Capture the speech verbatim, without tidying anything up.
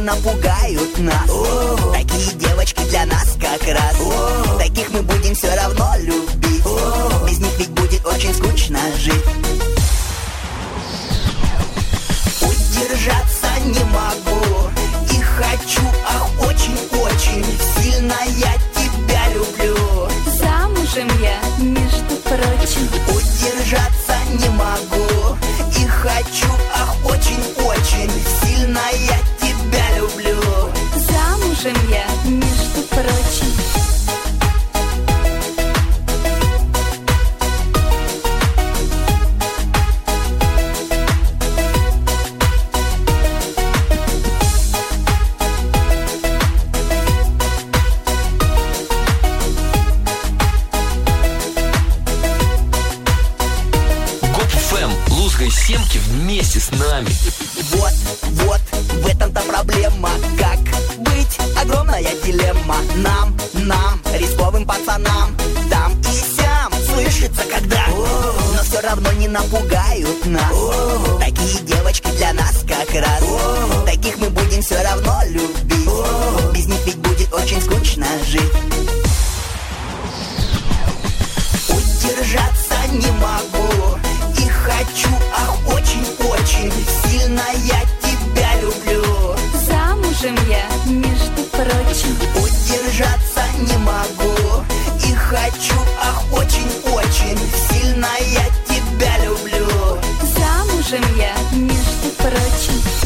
напугают нас. О-о-о. Такие девочки для нас как раз. О-о-о. Таких мы будем все равно любить. О-о-о. Без них ведь будет очень скучно жить. Удержаться не могу и хочу, ах, очень-очень сильно я тебя люблю. Замужем я, между прочим. Удержаться не могу и хочу, ах, очень-очень сильно я тебя люблю. Замужем я, между прочим. Семки вместе с нами. Вот, вот, в этом-то проблема. Как быть? Огромная дилемма. Нам, нам, рисковым пацанам, там и сям слышится когда. Но все равно не напугают нас. Такие девочки для нас как раз. Таких мы будем все равно любить. Без них ведь будет очень скучно жить. Удержаться не могу и хочу, ах, очень-очень сильно я тебя люблю. Замужем я, между прочим. Удержаться не могу и хочу, ах, очень-очень сильно я тебя люблю. Замужем я, между прочим.